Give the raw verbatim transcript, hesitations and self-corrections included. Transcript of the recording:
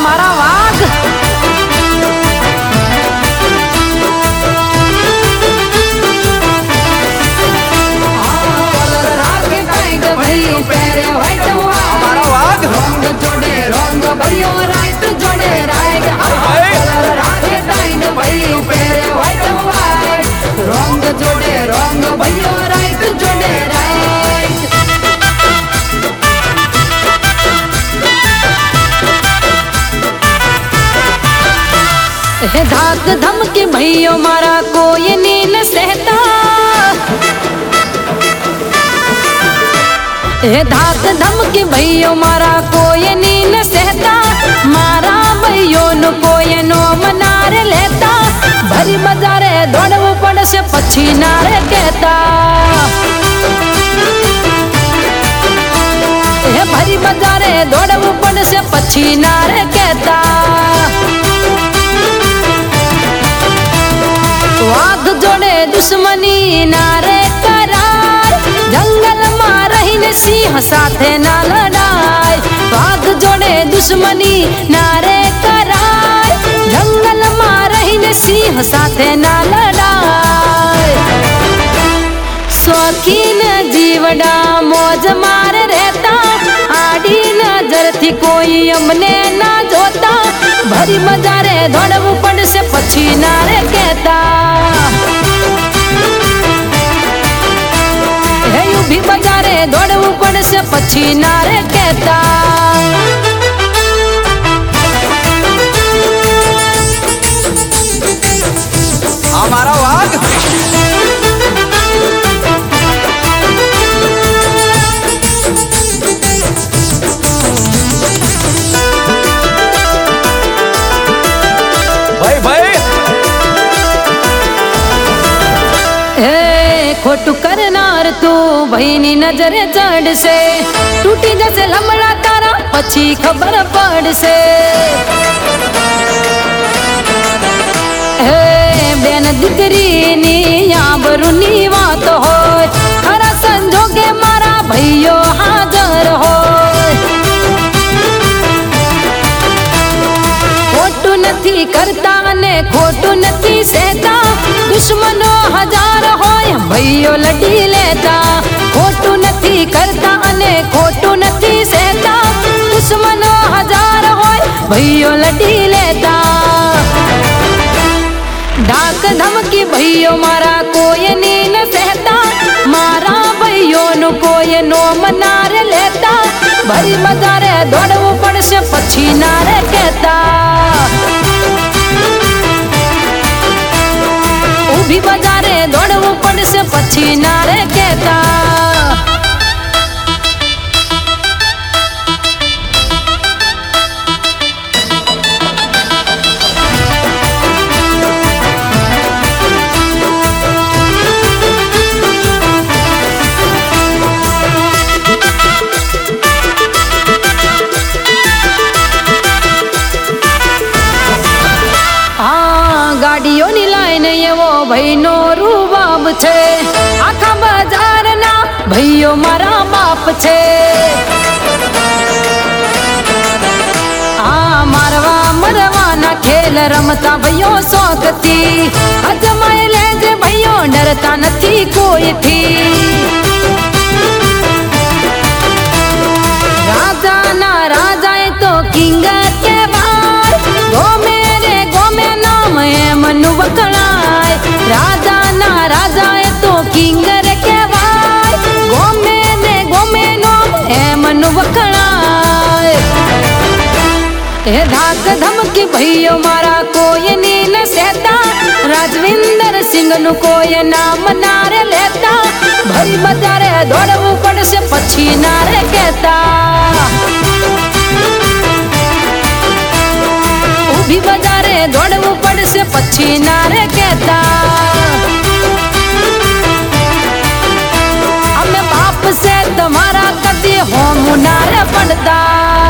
મારા વાઘ અમારા વાઘ જોડે રંગ ભર્યો રાઈટ જોડે રાઈટ રાખે ટાઈટ ભાઈ પેરે વ્હાઈટ વ્હાઈટ રંગ જોડે રંગ ભર્યો રાઈટ જોડે રાઈટ હે ધાક ધમકી ભાઈઓ મારા કોઈ ની ન સહેતા હે ધાક ધમકી ભાઈઓ મારા કોઈ ની ન સહેતા મારા ભાઈઓ નું કોઈ નો મનાર લેતા ભરી બજારે દોડવું પડશે પછી ના રે કહેતા હે ભરી બજારે દોડવું પડશે પછી ના રે કહેતા વાઘ જોડે દુશ્મની ના રે કરાર જંગલમાં રહીને સિંહ સાથે ના લડાય વાઘ જોડે દુશ્મની ના રે કરાર જંગલમાં રહીને સિંહ સાથે ના લડાય શોખીન જીવડા મોજ માર રહેતા આડી નજરથી કોઈ અમને ના જોતા ભરી બજારે દોડવું પડશે પછી ના રે કહેતા હે ઊભી બજારે દોડવું પડશે પછી ના રે કહેતા અમારા વાઘ ભાઈ ભાઈ હે ખોટું કરનાર તું ભાઈની નજરે ચડશે તૂટી જશે લમડા તારા પછી ખબર પડશે હે બેન દીકરીની આબરૂની વાત હોય ખરા સંજોગે મારા ભાઈઓ હાજર હોય ખોટું નથી કરતા અને ખોટું નથી સહેતા દુશ્મનો હજાર હોય ભાઈઓ લડી લેતા ખોટું નથી કરતા અને ખોટું નથી સહેતા દુશ્મનો હજાર હોય ભાઈઓ લડી લેતા ડાક ધમકી ભાઈઓ મારા કોઈ ની ન સહેતા મારા ભાઈઓનું કોઈ નો મનાર લેતા ભરી બજારે દોડવું પડશે પછી ના રે કહેતા ઊભી બજારે દોડવું પડશે પછી ના રે કહેતા ગાડીઓની લાઈન એવો ભાઈનો રૂબાબ છે આખા બજારના ભાઈઓ મારા બાપ છે આ મારવા મરવાના ખેલ રમતા ભાઈઓ શોખથી અજમાય લેજે ભાઈઓ ડરતા નથી કોઈથી રાજાના રાજાએ તો કિંગ કહેવાય ગોમે રે ગોમે નામ એમનું વખણાય રાજાના રાજાએ તો કિંગ રે કહેવાય ગોમે ને ગોમે નામ એમનું વખણાય હે ધાક ધમકી ભાઈઓ મારા કોઈ ની ન સહેતા રાજવિંદર સિંહ નું કોઈ નામ ના રે લેતા ભરી બજારે દોડવું પડશે પછી ના રે કહેતા ઊભી બજારે દોડવું પડશે પછી ના રે કહેતા અમે બાપ છે તમારા કદી હોમ ના રે પડતા